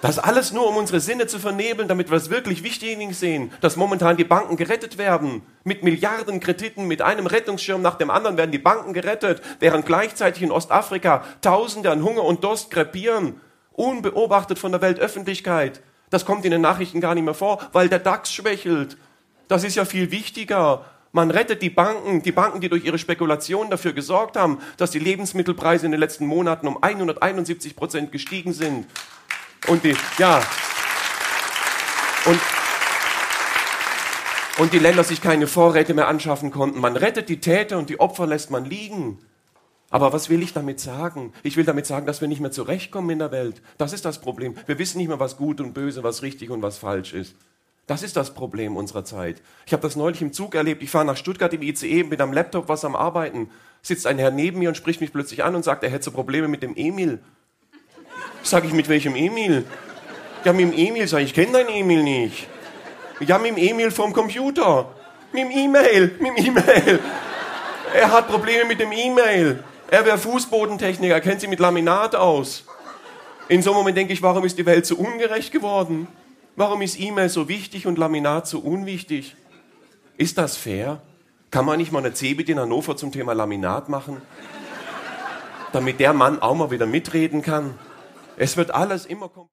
Das alles nur, um unsere Sinne zu vernebeln, damit wir das wirklich Wichtige sehen, dass momentan die Banken gerettet werden. Mit Milliarden Krediten, mit einem Rettungsschirm nach dem anderen werden die Banken gerettet, während gleichzeitig in Ostafrika Tausende an Hunger und Durst krepieren, unbeobachtet von der Weltöffentlichkeit. Das kommt in den Nachrichten gar nicht mehr vor, weil der DAX schwächelt. Das ist ja viel wichtiger. Man rettet die Banken, die durch ihre Spekulation dafür gesorgt haben, dass die Lebensmittelpreise in den letzten Monaten um 171% gestiegen sind. Und die Länder sich keine Vorräte mehr anschaffen konnten. Man rettet die Täter und die Opfer lässt man liegen. Aber was will ich damit sagen? Ich will damit sagen, dass wir nicht mehr zurechtkommen in der Welt. Das ist das Problem. Wir wissen nicht mehr, was gut und böse, was richtig und was falsch ist. Das ist das Problem unserer Zeit. Ich habe das neulich im Zug erlebt. Ich fahre nach Stuttgart im ICE, bin am Laptop was am Arbeiten. Sitzt ein Herr neben mir und spricht mich plötzlich an und sagt, er hätte so Probleme mit dem Emil. Sag ich, mit welchem Emil? Ja, mit dem Emil. Sag ich, ich kenne deinen Emil nicht. Ja, mit dem Emil vom Computer. Mit dem E-Mail. Er hat Probleme mit dem E-Mail. Er wäre Fußbodentechniker, kennt sich mit Laminat aus. In so einem Moment denke ich, warum ist die Welt so ungerecht geworden? Warum ist E-Mail so wichtig und Laminat so unwichtig? Ist das fair? Kann man nicht mal eine CeBIT in Hannover zum Thema Laminat machen? Damit der Mann auch mal wieder mitreden kann? Es wird alles immer